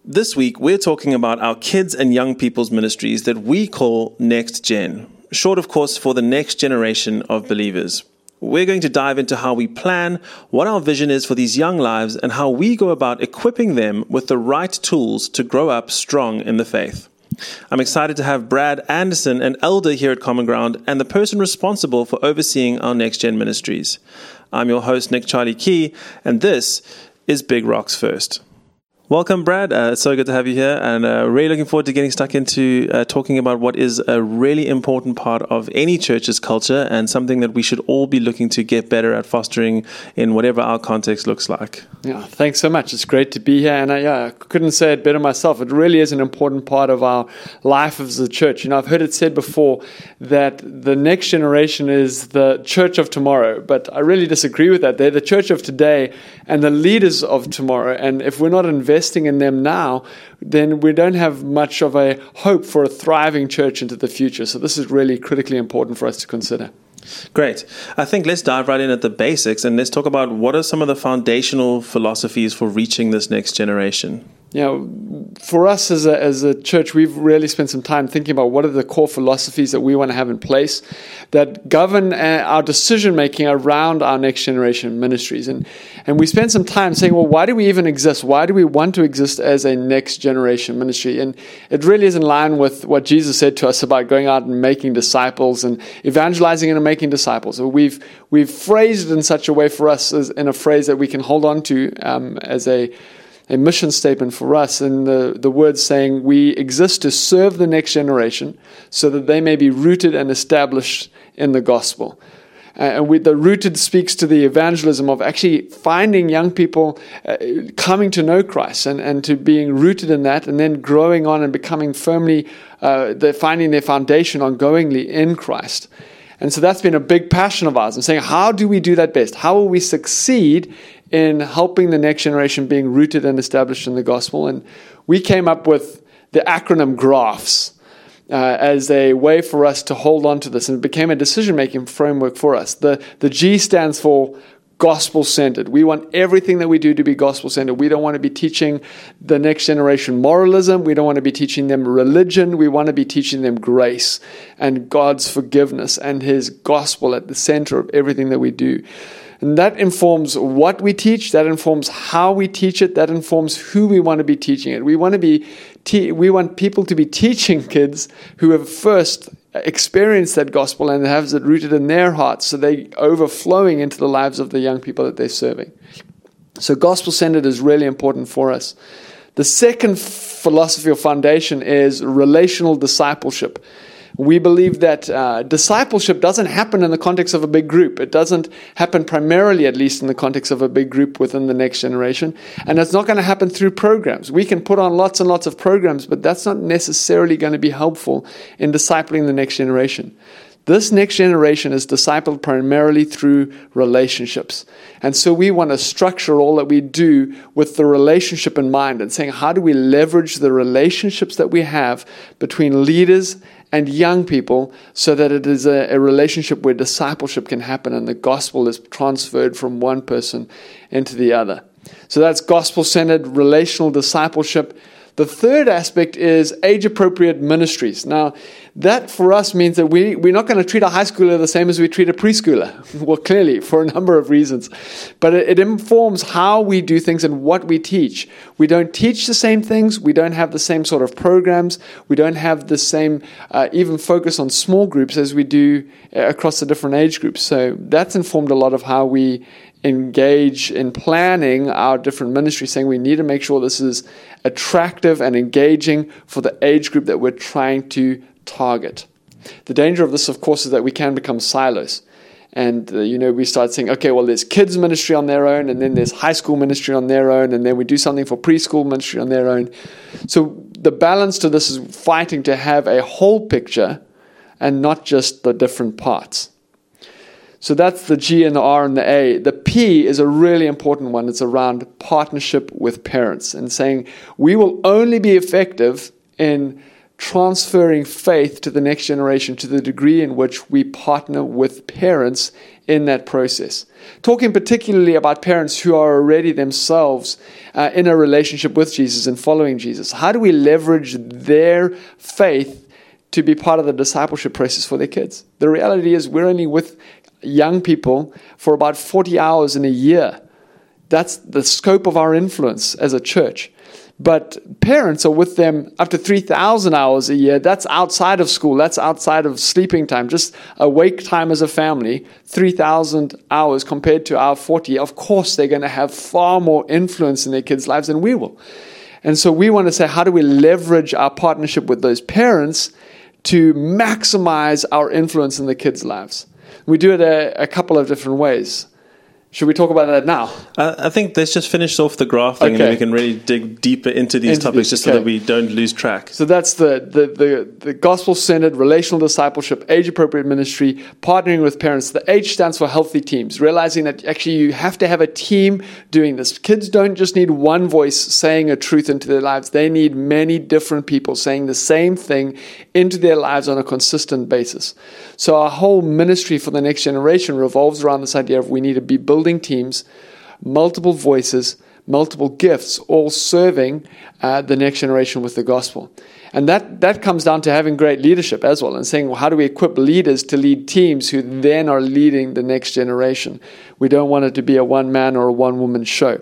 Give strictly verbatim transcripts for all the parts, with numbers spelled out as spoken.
This week, we're talking about our kids and young people's ministries that we call Next Gen, short, of course, for the next generation of believers. We're going to dive into how we plan, what our vision is for these young lives, and how we go about equipping them with the right tools to grow up strong in the faith. I'm excited to have Brad Anderson, an elder here at Common Ground, and the person responsible for overseeing our Next Gen ministries. I'm your host, Nick Charlie Key, and this is Big Rocks First. Welcome, Brad. Uh, it's so good to have you here, and uh, really looking forward to getting stuck into uh, talking about what is a really important part of any church's culture and something that we should all be looking to get better at fostering in whatever our context looks like. Yeah, thanks so much. It's great to be here, and I, yeah, I couldn't say it better myself. It really is an important part of our life as a church. You know, I've heard it said before that the next generation is the church of tomorrow, but I really disagree with that. They're the church of today and the leaders of tomorrow, and if we're not investing investing in them now, then we don't have much of a hope for a thriving church into the future. So this is really critically important for us to consider. Great. I think let's dive right in at the basics and let's talk about what are some of the foundational philosophies for reaching this next generation. You know, for us as a, as a church, we've really spent some time thinking about what are the core philosophies that we want to have in place that govern our decision-making around our next generation ministries. And, and we spent some time saying, well, why do we even exist? Why do we want to exist as a next generation ministry? And it really is in line with what Jesus said to us about going out and making disciples and evangelizing and making disciples. So we've, we've phrased it in such a way for us as in a phrase that we can hold on to um, as a a mission statement for us, and the, the words saying we exist to serve the next generation so that they may be rooted and established in the gospel. Uh, and we, the rooted speaks to the evangelism of actually finding young people uh, coming to know Christ and, and to being rooted in that and then growing on and becoming firmly, uh, they're finding their foundation ongoingly in Christ. And so that's been a big passion of ours, and saying, how do we do that best? How will we succeed in helping the next generation being rooted and established in the gospel? And we came up with the acronym GRAFS uh, as a way for us to hold on to this, and it became a decision-making framework for us. The, the G stands for gospel-centered. We want everything that we do to be gospel-centered. We don't want to be teaching the next generation moralism. We don't want to be teaching them religion. We want to be teaching them grace and God's forgiveness and His gospel at the center of everything that we do. And that informs what we teach. That informs how we teach it. That informs who we want to be teaching it. We want to be, te- we want people to be teaching kids who have first experienced that gospel and have it rooted in their hearts, so they overflowing into the lives of the young people that they're serving. So gospel-centered is really important for us. The second philosophy or foundation is relational discipleship. We believe that uh, discipleship doesn't happen in the context of a big group. It doesn't happen primarily, at least in the context of a big group within the next generation. And it's not going to happen through programs. We can put on lots and lots of programs, but that's not necessarily going to be helpful in discipling the next generation. This next generation is discipled primarily through relationships. And so we want to structure all that we do with the relationship in mind and saying, how do we leverage the relationships that we have between leaders and young people so that it is a, a relationship where discipleship can happen and the gospel is transferred from one person into the other. So that's gospel-centered relational discipleship. The third aspect is age-appropriate ministries. Now, that for us means that we, we're not going to treat a high schooler the same as we treat a preschooler. Well, clearly, for a number of reasons. But it, it informs how we do things and what we teach. We don't teach the same things. We don't have the same sort of programs. We don't have the same uh, even focus on small groups as we do across the different age groups. So that's informed a lot of how we engage in planning our different ministries, saying we need to make sure this is attractive and engaging for the age group that we're trying to target. The danger of this, of course, is that we can become silos. And, uh, you know, we start saying, okay, well, there's kids ministry on their own, and then there's high school ministry on their own, and then we do something for preschool ministry on their own. So the balance to this is fighting to have a whole picture and not just the different parts. So that's the G and the R and the A. The P is a really important one. It's around partnership with parents and saying we will only be effective in transferring faith to the next generation to the degree in which we partner with parents in that process. Talking particularly about parents who are already themselves uh, in a relationship with Jesus and following Jesus. How do we leverage their faith to be part of the discipleship process for their kids? The reality is we're only with young people for about forty hours in a year. That's the scope of our influence as a church. But parents are with them up to three thousand hours a year. That's outside of school. That's outside of sleeping time. Just awake time as a family, three thousand hours compared to our forty. Of course, they're going to have far more influence in their kids' lives than we will. And so we want to say, how do we leverage our partnership with those parents to maximize our influence in the kids' lives? We do it a, a couple of different ways. Should we talk about that now? Uh, I think let's just finish off the graph thing, okay, and then we can really dig deeper into these into topics, this, just okay. so that we don't lose track. So that's the the the, the gospel-centered, relational discipleship, age-appropriate ministry, partnering with parents. The H stands for healthy teams, realizing that actually you have to have a team doing this. Kids don't just need one voice saying a truth into their lives. They need many different people saying the same thing into their lives on a consistent basis. So our whole ministry for the next generation revolves around this idea of we need to be building teams, multiple voices, multiple gifts, all serving uh, the next generation with the gospel. And that, that comes down to having great leadership as well, and saying, well, how do we equip leaders to lead teams who then are leading the next generation? We don't want it to be a one-man or a one-woman show.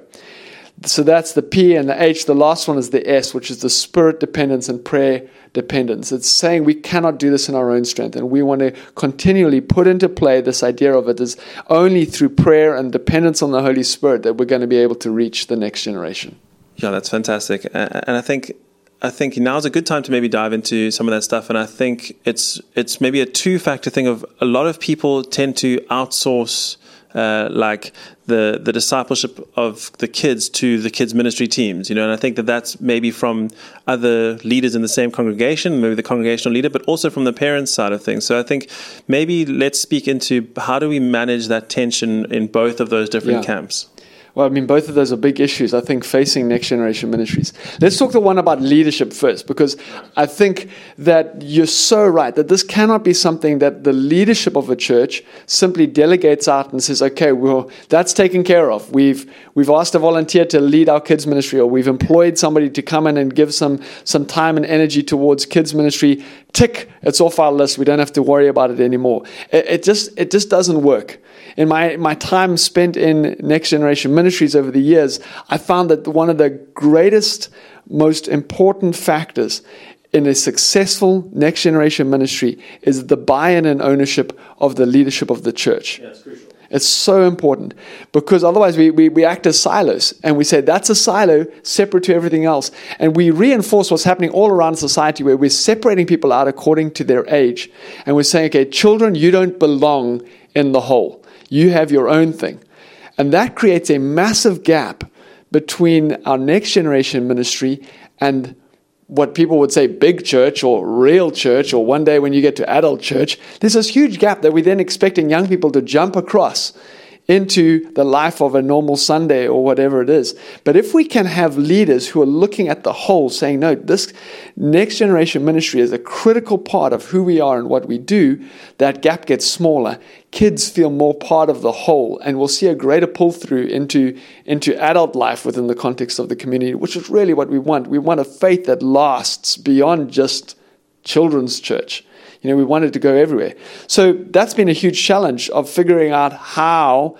So that's the P and the H. The last one is the S, which is the spirit dependence and prayer dependence. It's saying we cannot do this in our own strength, and we want to continually put into play this idea of it is only through prayer and dependence on the Holy Spirit that we're going to be able to reach the next generation. Yeah, that's fantastic. And I think I think now's a good time to maybe dive into some of that stuff. And I think it's it's maybe a two-factor thing of a lot of people tend to outsource Uh, like the the discipleship of the kids to the kids ministry teams, you know, and I think that that's maybe from other leaders in the same congregation, maybe the congregational leader, but also from the parents' side of things. So I think maybe let's speak into how do we manage that tension in both of those different yeah. camps. Well, I mean, both of those are big issues, I think, facing next generation ministries. Let's talk the one about leadership first, because I think that you're so right that this cannot be something that the leadership of a church simply delegates out and says, okay, well, that's taken care of. We've we've asked a volunteer to lead our kids ministry, or we've employed somebody to come in and give some, some time and energy towards kids ministry. Tick, it's off our list. We don't have to worry about it anymore. It, it just it just doesn't work. In my, my time spent in Next Generation Ministries over the years, I found that one of the greatest, most important factors in a successful Next Generation ministry is the buy-in and ownership of the leadership of the church. Yeah, it's crucial. It's so important, because otherwise we, we, we act as silos, and we say that's a silo separate to everything else. And we reinforce what's happening all around society, where we're separating people out according to their age. And we're saying, okay, children, you don't belong in the whole. You have your own thing. And that creates a massive gap between our next generation ministry and what people would say big church or real church, or one day when you get to adult church. There's this huge gap that we're then expecting young people to jump across into the life of a normal Sunday or whatever it is. But if we can have leaders who are looking at the whole, saying, no, this next generation ministry is a critical part of who we are and what we do, that gap gets smaller. Kids feel more part of the whole, and we'll see a greater pull-through into, into adult life within the context of the community, which is really what we want. We want a faith that lasts beyond just children's church. You know, we want it to go everywhere. So that's been a huge challenge of figuring out how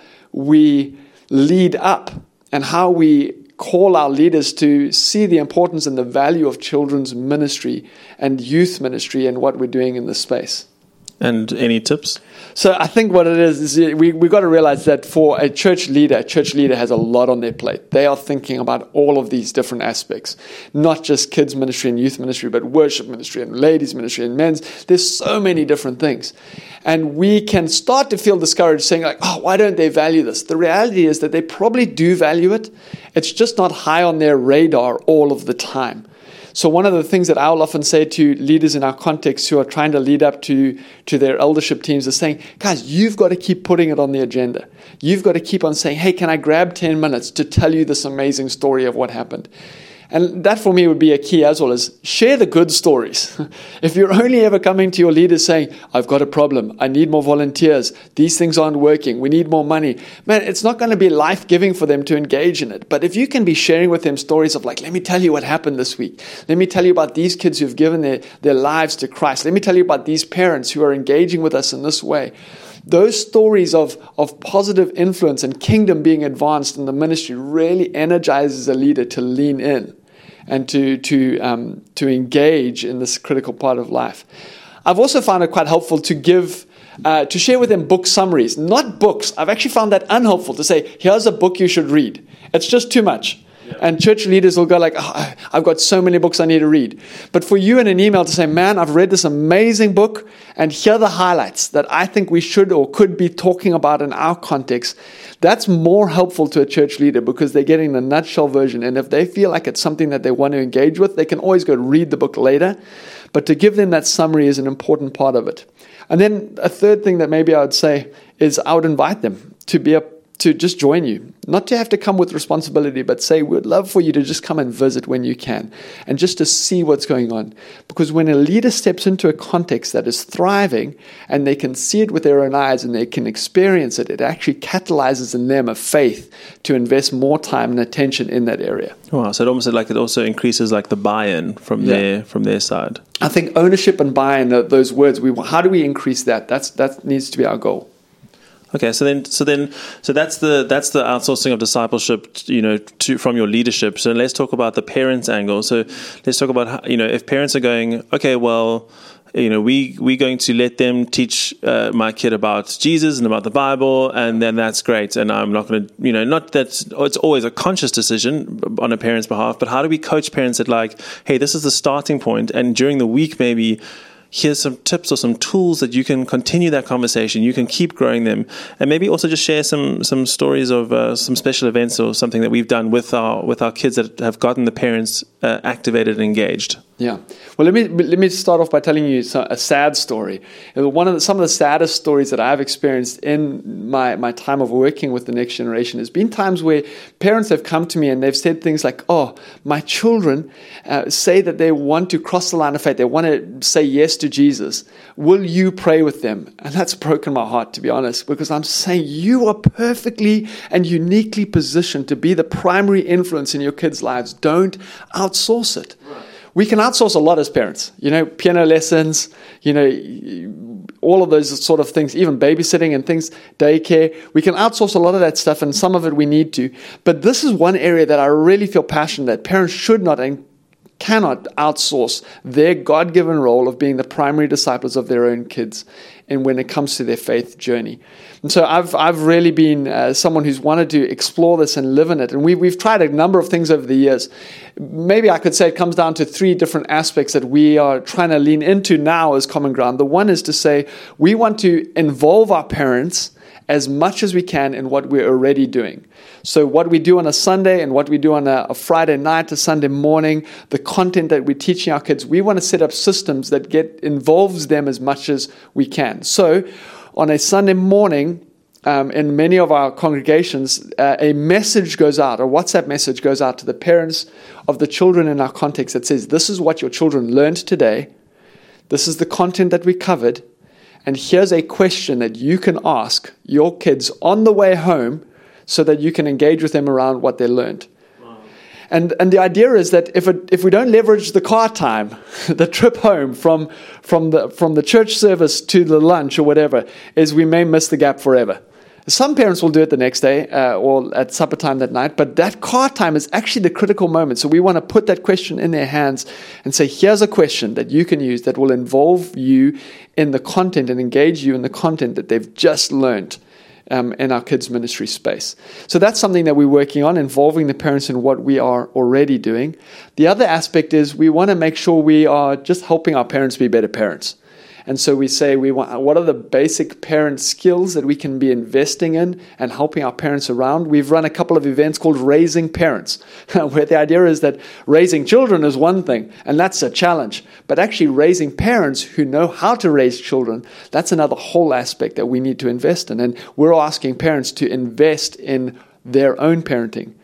we lead up and how we call our leaders to see the importance and the value of children's ministry and youth ministry and what we're doing in this space. And any tips? So I think what it is, is we, we've got to realize that for a church leader, a church leader has a lot on their plate. They are thinking about all of these different aspects, not just kids ministry and youth ministry, but worship ministry and ladies ministry and men's. There's so many different things. And we can start to feel discouraged saying like, oh, why don't they value this? The reality is that they probably do value it. It's just not high on their radar all of the time. So one of the things that I'll often say to leaders in our context who are trying to lead up to, to their eldership teams is saying, guys, you've got to keep putting it on the agenda. You've got to keep on saying, hey, can I grab ten minutes to tell you this amazing story of what happened? And that for me would be a key as well, is share the good stories. If you're only ever coming to your leaders saying, I've got a problem, I need more volunteers, these things aren't working, we need more money, man, it's not going to be life-giving for them to engage in it. But if you can be sharing with them stories of like, let me tell you what happened this week. Let me tell you about these kids who've given their, their lives to Christ. Let me tell you about these parents who are engaging with us in this way. Those stories of, of positive influence and kingdom being advanced in the ministry really energizes a leader to lean in and to to um, to engage in this critical part of life. I've also found it quite helpful to give, uh, to share with them book summaries, not books. I've actually found that unhelpful to say, here's a book you should read. It's just too much. Yeah. And church leaders will go like, oh, I've got so many books I need to read. But for you in an email to say, man, I've read this amazing book, and here are the highlights that I think we should or could be talking about in our context, that's more helpful to a church leader because they're getting the nutshell version. And if they feel like it's something that they want to engage with, they can always go read the book later. But to give them that summary is an important part of it. And then a third thing that maybe I would say is I would invite them to be a to just join you, not to have to come with responsibility, but say, we'd love for you to just come and visit when you can, and just to see what's going on. Because when a leader steps into a context that is thriving, and they can see it with their own eyes, and they can experience it, it actually catalyzes in them a faith to invest more time and attention in that area. Wow, so it almost like it also increases like the buy-in from Yeah. their from their side. I think ownership and buy-in are those words. We how do we increase that? That's that needs to be our goal. Okay, so then, so then, so that's the that's the outsourcing of discipleship, you know, to from your leadership. So let's talk about the parents' angle. So let's talk about how, you know, if parents are going, okay, well, you know, we we're going to let them teach uh, my kid about Jesus and about the Bible, and then that's great. And I'm not going to, you know, not that it's always a conscious decision on a parent's behalf, but how do we coach parents that like, hey, this is the starting point, and during the week maybe, here's some tips or some tools that you can continue that conversation. You can keep growing them, and maybe also just share some some stories of uh, some special events or something that we've done with our with our kids that have gotten the parents uh, activated and engaged. Yeah. Well, let me let me start off by telling you a sad story. One of the, some of the saddest stories that I've experienced in my, my time of working with the next generation has been times where parents have come to me and they've said things like, "Oh, my children uh, say that they want to cross the line of faith. They want to say yes to Jesus. Will you pray with them?" And that's broken my heart, to be honest, because I'm saying you are perfectly and uniquely positioned to be the primary influence in your kids' lives. Don't outsource it. Right. We can outsource a lot as parents, you know, piano lessons, you know, all of those sort of things, even babysitting and things, daycare. We can outsource a lot of that stuff, and some of it we need to. But this is one area that I really feel passionate that parents should not and cannot outsource their God-given role of being the primary disciples of their own kids, and when it comes to their faith journey. And so I've I've really been uh, someone who's wanted to explore this and live in it. And we, we've tried a number of things over the years. Maybe I could say it comes down to three different aspects that we are trying to lean into now as common ground. The one is to say we want to involve our parents as much as we can in what we're already doing. So what we do on a Sunday and what we do on a, a Friday night, a Sunday morning, the content that we're teaching our kids, we want to set up systems that get involves them as much as we can. So on a Sunday morning, um, in many of our congregations, uh, a message goes out, a WhatsApp message goes out to the parents of the children in our context that says, this is what your children learned today. This is the content that we covered. And here's a question that you can ask your kids on the way home so that you can engage with them around what they learned. Wow. And and the idea is that if it, if we don't leverage the car time, the trip home from from the from the church service to the lunch or whatever, is we may miss the gap forever. Some parents will do it the next day uh, or at supper time that night, but that car time is actually the critical moment. So we want to put that question in their hands and say, here's a question that you can use that will involve you in the content and engage you in the content that they've just learned um, in our kids' ministry space. So that's something that we're working on, involving the parents in what we are already doing. The other aspect is we want to make sure we are just helping our parents be better parents. And so we say, we want, what are the basic parent skills that we can be investing in and helping our parents around? We've run a couple of events called Raising Parents, where the idea is that raising children is one thing, and that's a challenge. But actually raising parents who know how to raise children, that's another whole aspect that we need to invest in. And we're asking parents to invest in their own parenting.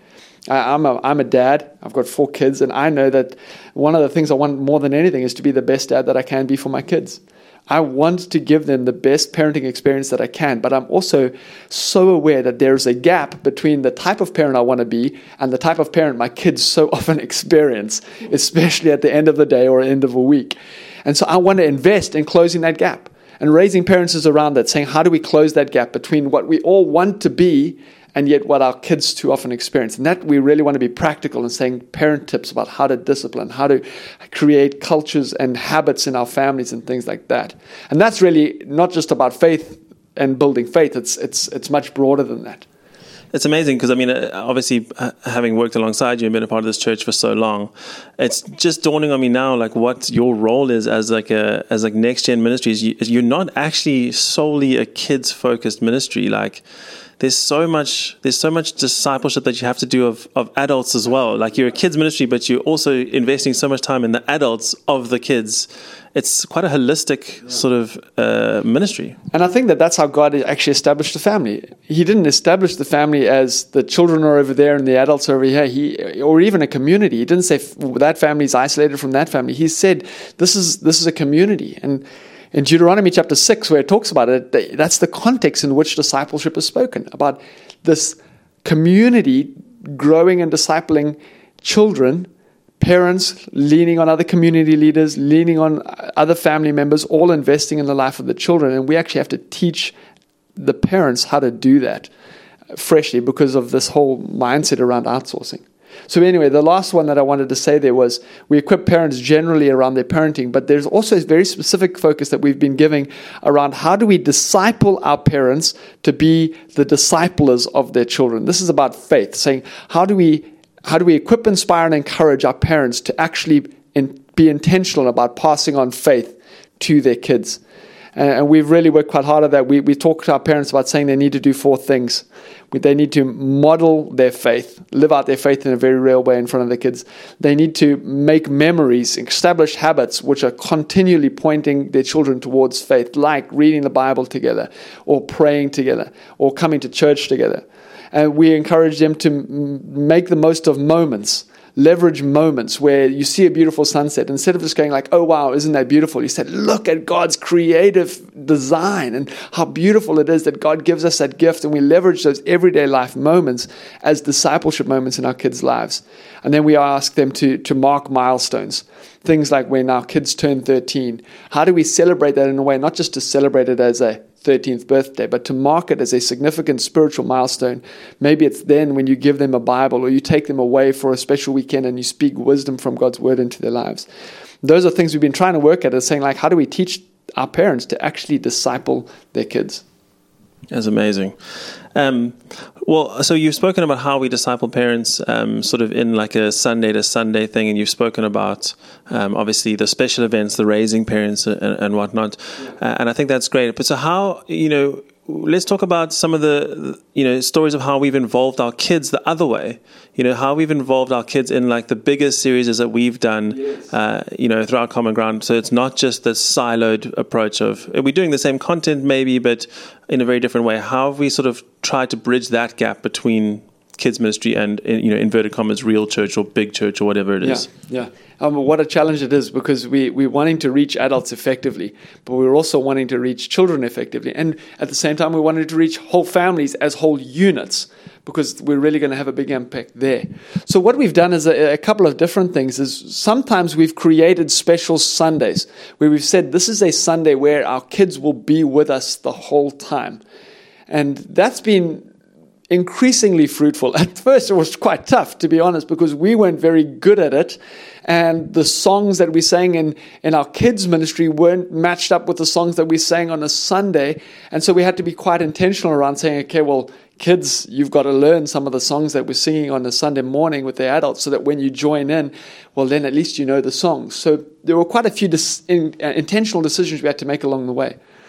I, I'm a I'm a dad. I've got four kids, and I know that one of the things I want more than anything is to be the best dad that I can be for my kids. I want to give them the best parenting experience that I can, but I'm also so aware that there's a gap between the type of parent I want to be and the type of parent my kids so often experience, especially at the end of the day or end of a week. And so I want to invest in closing that gap. And raising parents is around that, saying, how do we close that gap between what we all want to be and yet what our kids too often experience? And that we really want to be practical and saying parent tips about how to discipline, how to create cultures and habits in our families and things like that. And that's really not just about faith and building faith. It's it's it's much broader than that. It's amazing because, I mean, obviously, having worked alongside you and been a part of this church for so long, it's just dawning on me now, like, what your role is as like a as like Next Gen Ministries. You, you're not actually solely a kids-focused ministry. Like, there's so much there's so much discipleship that you have to do of, of adults as well. Like, you're a kids ministry, but you're also investing so much time in the adults of the kids. It's quite a holistic yeah. sort of uh, ministry. And I think that that's how God actually established the family. He didn't establish the family as the children are over there and the adults are over here, he, or even a community. He didn't say that family is isolated from that family. He said this is this is a community. And in Deuteronomy chapter six, where it talks about it, that's the context in which discipleship is spoken, about this community growing and discipling children, parents leaning on other community leaders, leaning on other family members, all investing in the life of the children. And we actually have to teach the parents how to do that freshly because of this whole mindset around outsourcing. So anyway, the last one that I wanted to say there was we equip parents generally around their parenting, but there's also a very specific focus that we've been giving around how do we disciple our parents to be the disciplers of their children. This is about faith, saying how do we how do we equip, inspire, and encourage our parents to actually in, be intentional about passing on faith to their kids. And, and we've really worked quite hard at that. We we talk to our parents about saying they need to do four things. They need to model their faith, live out their faith in a very real way in front of their kids. They need to make memories, establish habits which are continually pointing their children towards faith, like reading the Bible together, or praying together, or coming to church together. And we encourage them to make the most of moments, leverage moments where you see a beautiful sunset. Instead of just going like, oh, wow, isn't that beautiful? You said, look at God's creative design and how beautiful it is that God gives us that gift. And we leverage those everyday life moments as discipleship moments in our kids' lives. And then we ask them to, to mark milestones. Things like when our kids turn thirteen. How do we celebrate that in a way, not just to celebrate it as a thirteenth birthday, but to mark it as a significant spiritual milestone. Maybe it's then when you give them a Bible or you take them away for a special weekend and you speak wisdom from God's word into their lives. Those are things we've been trying to work at, is saying like, how do we teach our parents to actually disciple their kids? That's amazing. Um, well, so you've spoken about how we disciple parents um, sort of in like a Sunday to Sunday thing, and you've spoken about um, obviously the special events, the raising parents and, and whatnot. Uh, and I think that's great. But so how, you know, let's talk about some of the, you know, stories of how we've involved our kids the other way. You know, how we've involved our kids in like the biggest series that we've done, yes. uh, you know, throughout Common Ground. So it's not just the siloed approach of, we're doing the same content maybe, but in a very different way. How have we sort of tried to bridge that gap between kids ministry and, you know, inverted commas, real church or big church or whatever it is? Yeah, yeah. Um, what a challenge it is, because we, we're wanting to reach adults effectively, but we're also wanting to reach children effectively. And at the same time, we wanted to reach whole families as whole units, because we're really going to have a big impact there. So what we've done is a, a couple of different things. Is sometimes we've created special Sundays where we've said this is a Sunday where our kids will be with us the whole time. And that's been increasingly fruitful. At first, it was quite tough, to be honest, because we weren't very good at it. And the songs that we sang in, in our kids' ministry weren't matched up with the songs that we sang on a Sunday. And so we had to be quite intentional around saying, okay, well, kids, you've got to learn some of the songs that we're singing on a Sunday morning with the adults, so that when you join in, well, then at least you know the songs. So there were quite a few dis- in, uh, intentional decisions we had to make along the way.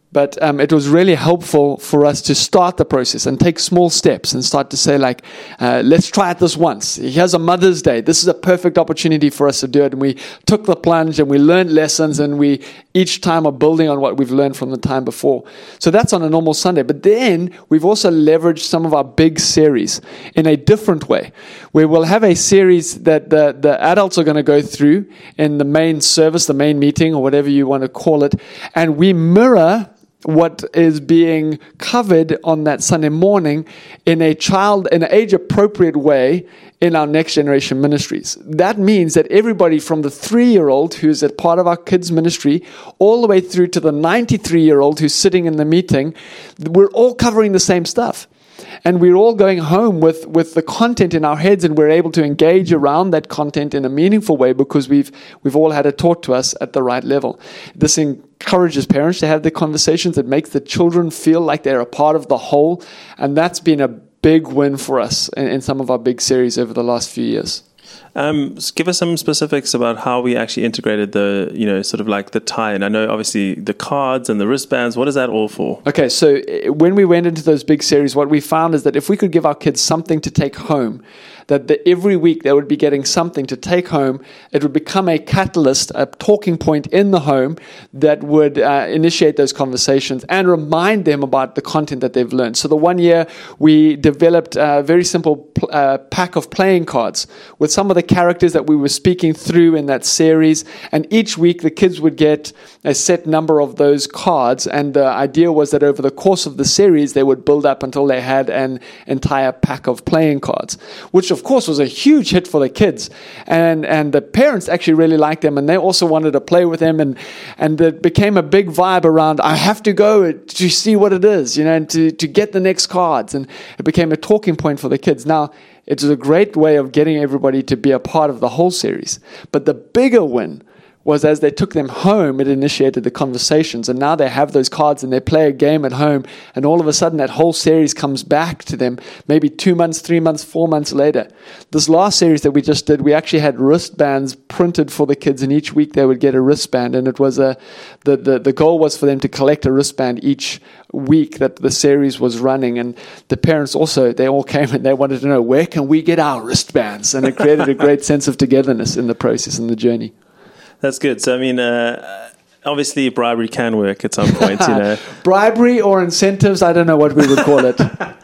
But um, it was really helpful for us to start the process and take small steps and start to say, like, uh, let's try it this once. Here's a Mother's Day. This is a perfect opportunity for us to do it. And we took the plunge and we learned lessons, and we each time are building on what we've learned from the time before. So that's on a normal Sunday. But then we've also leveraged some of our big series in a different way, where we'll have a series that the, the adults are going to go through in the main service, the main meeting, or whatever you want to call it. And we mirror what is being covered on that Sunday morning in a child, in an age-appropriate way in our Next Generation Ministries. That means that everybody from the three-year-old who's a part of our kids' ministry all the way through to the ninety-three-year-old who's sitting in the meeting, we're all covering the same stuff. And we're all going home with, with the content in our heads, and we're able to engage around that content in a meaningful way because we've we've all had it taught to us at the right level. This encourages parents to have the conversations. It makes the children feel like they're a part of the whole. And that's been a big win for us in, in some of our big series over the last few years. Um, give us some specifics about how we actually integrated the, you know, sort of like the tie-in. I know obviously the cards and the wristbands. What is that all for? Okay, so when we went into those big series, what we found is that if we could give our kids something to take home, that the, every week they would be getting something to take home, it would become a catalyst, a talking point in the home that would uh, initiate those conversations and remind them about the content that they've learned. So the one year we developed a very simple uh, pack of playing cards with some of the characters that we were speaking through in that series, and each week the kids would get a set number of those cards, and the idea was that over the course of the series they would build up until they had an entire pack of playing cards, which of course was a huge hit for the kids, and and the parents actually really liked them, and they also wanted to play with them, and and it became a big vibe around, I have to go to see what it is, you know, and to, to get the next cards, and it became a talking point for the kids. Now, it's a great way of getting everybody to be a part of the whole series, but the bigger win was as they took them home, it initiated the conversations. And now they have those cards and they play a game at home. And all of a sudden that whole series comes back to them maybe two months, three months, four months later. This last series that we just did, we actually had wristbands printed for the kids. And each week they would get a wristband. And it was a, the, the, the goal was for them to collect a wristband each week that the series was running. And the parents also, they all came and they wanted to know, where can we get our wristbands? And it created a great sense of togetherness in the process and the journey. That's good. So, I mean, uh, obviously bribery can work at some point, you know. Bribery or incentives, I don't know what we would call it.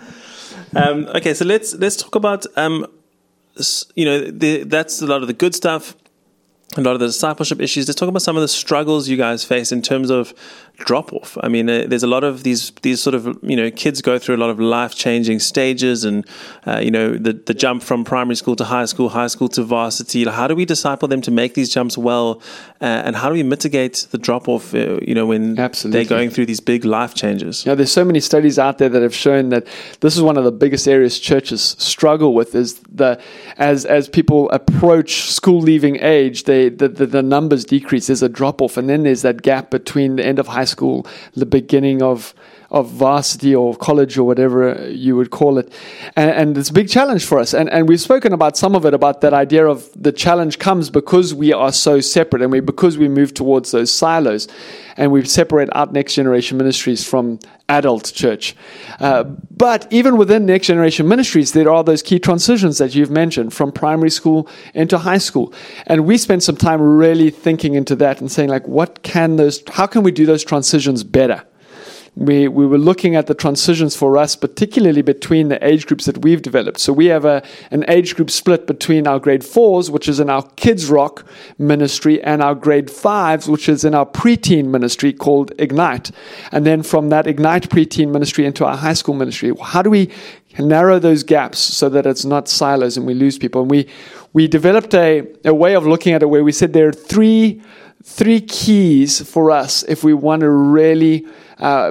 um, okay, so let's let's talk about, um, you know, the, that's a lot of the good stuff, a lot of the discipleship issues. Let's talk about some of the struggles you guys face in terms of drop-off. I mean, uh, there's a lot of these these sort of, you know, kids go through a lot of life-changing stages, and, uh, you know, the, the jump from primary school to high school, high school to varsity. How do we disciple them to make these jumps well, uh, and how do we mitigate the drop-off, uh, you know, when Absolutely. they're going through these big life changes? You know, there's so many studies out there that have shown that this is one of the biggest areas churches struggle with, is the as as people approach school-leaving age, they the, the, the numbers decrease. There's a drop-off, and then there's that gap between the end of high school, the beginning of of varsity or college or whatever you would call it. And, and it's a big challenge for us. And and we've spoken about some of it, about that idea of the challenge comes because we are so separate, and we because we move towards those silos, and we separate out Next Generation Ministries from adult church. Uh, but even within Next Generation Ministries, there are those key transitions that you've mentioned from primary school into high school. And we spent some time really thinking into that and saying, like, what can those, how can we do those transitions better? We we were looking at the transitions for us, particularly between the age groups that we've developed. So we have a an age group split between our grade fours, which is in our Kids Rock ministry, and our grade fives, which is in our preteen ministry called Ignite. And then from that Ignite preteen ministry into our high school ministry. How do we narrow those gaps so that it's not silos and we lose people? And we we developed a, a way of looking at it where we said there are three three keys for us if we want to really Uh,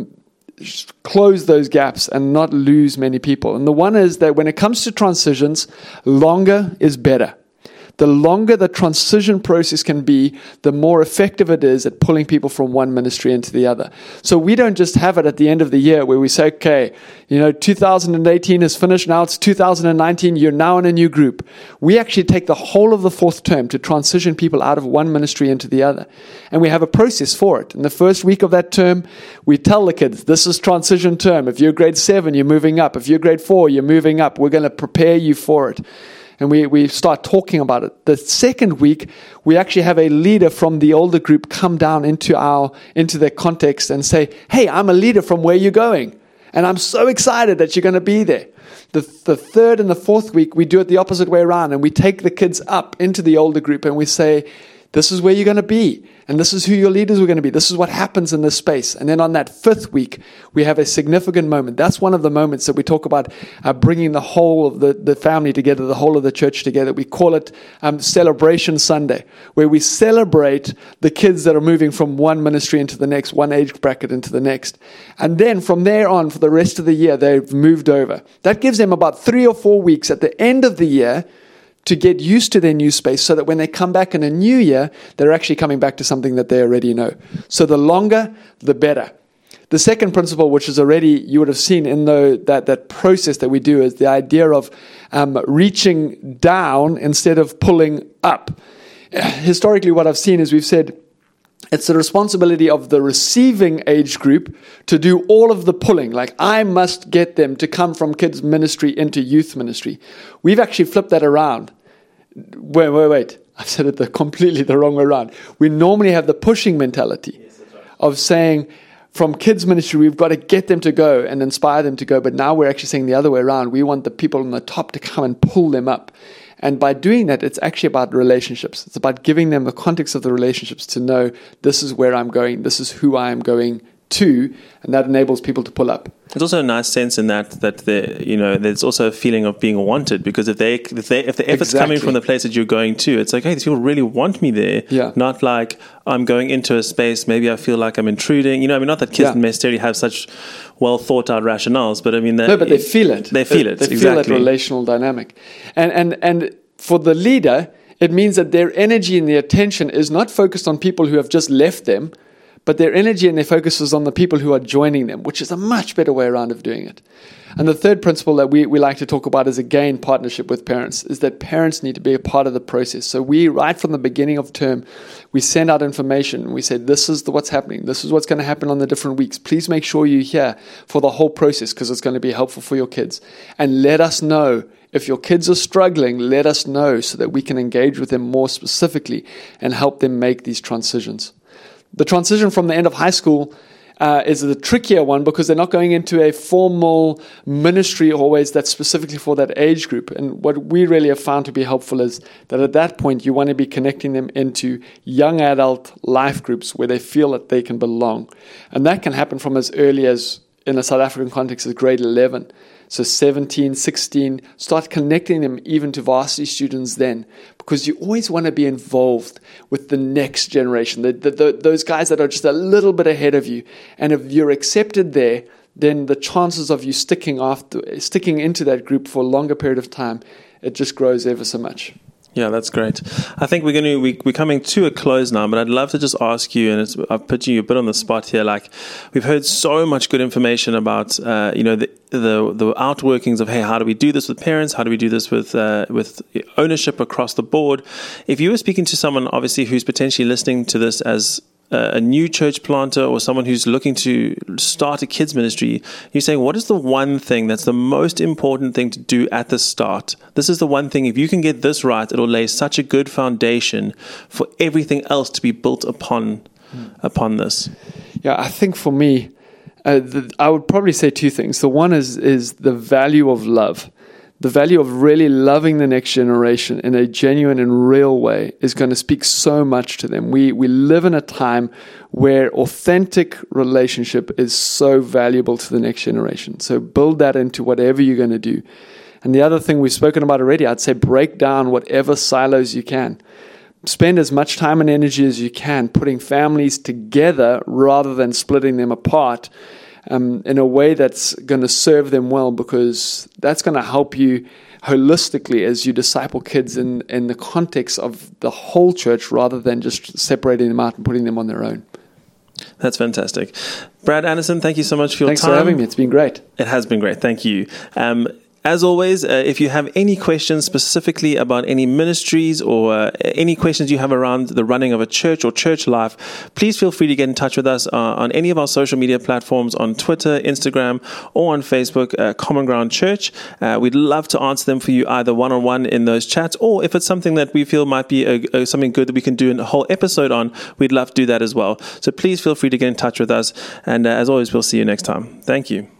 close those gaps and not lose many people. And the one is that when it comes to transitions, longer is better. the longer the transition process can be, the more effective it is at pulling people from one ministry into the other. So we don't just have it at the end of the year where we say, okay, you know, two thousand eighteen is finished, now it's two thousand nineteen, you're now in a new group. We actually take the whole of the fourth term to transition people out of one ministry into the other. And we have a process for it. In the first week of that term, we tell the kids, this is transition term. If you're grade seven, you're moving up. If you're grade four, you're moving up. We're going to prepare you for it. And we, we start talking about it. The second week, we actually have a leader from the older group come down into our into their context and say, hey, I'm a leader from where you're going. And I'm so excited that you're going to be there. The, the third and the fourth week, we do it the opposite way around. And we take the kids up into the older group and we say, this is where you're going to be. And this is who your leaders are going to be. This is what happens in this space. And then on that fifth week, we have a significant moment. That's one of the moments that we talk about uh, bringing the whole of the, the family together, the whole of the church together. We call it um, Celebration Sunday, where we celebrate the kids that are moving from one ministry into the next, one age bracket into the next. And then from there on, for the rest of the year, they've moved over. That gives them about three or four weeks at the end of the year to get used to their new space so that when they come back in a new year, they're actually coming back to something that they already know. So the longer, the better. The second principle, which is already, you would have seen in the, that, that process that we do, is the idea of um, reaching down instead of pulling up. Historically, what I've seen is we've said, it's the responsibility of the receiving age group to do all of the pulling. Like, I must get them to come from kids ministry into youth ministry. We've actually flipped that around. Wait, wait, wait. I've said it the, completely the wrong way around. We normally have the pushing mentality yes, that's right. of saying, from kids ministry, we've got to get them to go and inspire them to go. But now we're actually saying the other way around. We want the people on the top to come and pull them up. And by doing that, it's actually about relationships. It's about giving them the context of the relationships to know this is where I'm going, this is who I am going to, and that enables people to pull up. There's also a nice sense in that that the you know there's also a feeling of being wanted, because if they if they if the effort's exactly. coming from the place that you're going to, it's like, hey, these people really want me there. Yeah. Not like I'm going into a space, maybe I feel like I'm intruding. You know, I mean, not that kids yeah. necessarily have such well thought out rationales, but I mean, no, but they feel it. They feel they, it. They exactly. feel that relational dynamic, and and and for the leader, it means that their energy and their attention is not focused on people who have just left them, but their energy and their focus is on the people who are joining them, which is a much better way around of doing it. And the third principle that we, we like to talk about is, again, partnership with parents, is that parents need to be a part of the process. So we, right from the beginning of term, we send out information. And we say, this is the, what's happening. This is what's going to happen on the different weeks. Please make sure you're here for the whole process, because it's going to be helpful for your kids. And let us know. If your kids are struggling, let us know so that we can engage with them more specifically and help them make these transitions. The transition from the end of high school uh, is the trickier one, because they're not going into a formal ministry always that's specifically for that age group. And what we really have found to be helpful is that at that point, you want to be connecting them into young adult life groups where they feel that they can belong. And that can happen from as early as, in a South African context, as grade eleven. So seventeen, sixteen, start connecting them even to varsity students then, because you always want to be involved with the next generation, the, the, the, those guys that are just a little bit ahead of you. And if you're accepted there, then the chances of you sticking after, sticking into that group for a longer period of time, it just grows ever so much. Yeah, that's great. I think we're going to we, we're coming to a close now, but I'd love to just ask you, and it's, I've put you a bit on the spot here. Like, we've heard so much good information about uh, you know the, the the outworkings of, hey, how do we do this with parents? How do we do this with uh, with ownership across the board? If you were speaking to someone, obviously, who's potentially listening to this as a new church planter or someone who's looking to start a kids ministry, you're saying, what is the one thing that's the most important thing to do at the start? This is the one thing, if you can get this right, it'll lay such a good foundation for everything else to be built upon mm. upon this. Yeah, I think for me, uh, the, I would probably say two things. The one is is the value of love. The value of really loving the next generation in a genuine and real way is going to speak so much to them. We we live in a time where authentic relationship is so valuable to the next generation. So build that into whatever you're going to do. And the other thing we've spoken about already, I'd say break down whatever silos you can. Spend as much time and energy as you can putting families together rather than splitting them apart. um, in a way that's going to serve them well, because that's going to help you holistically as you disciple kids in, in the context of the whole church rather than just separating them out and putting them on their own. That's fantastic. Brad Anderson, thank you so much for your Thanks time. Thanks for having me. It's been great. It has been great. Thank you. Um, As always, uh, if you have any questions specifically about any ministries or uh, any questions you have around the running of a church or church life, please feel free to get in touch with us uh, on any of our social media platforms, on Twitter, Instagram, or on Facebook, uh, Common Ground Church. Uh, we'd love to answer them for you either one-on-one in those chats, or if it's something that we feel might be a, a, something good that we can do a whole episode on, we'd love to do that as well. So please feel free to get in touch with us. And uh, as always, we'll see you next time. Thank you.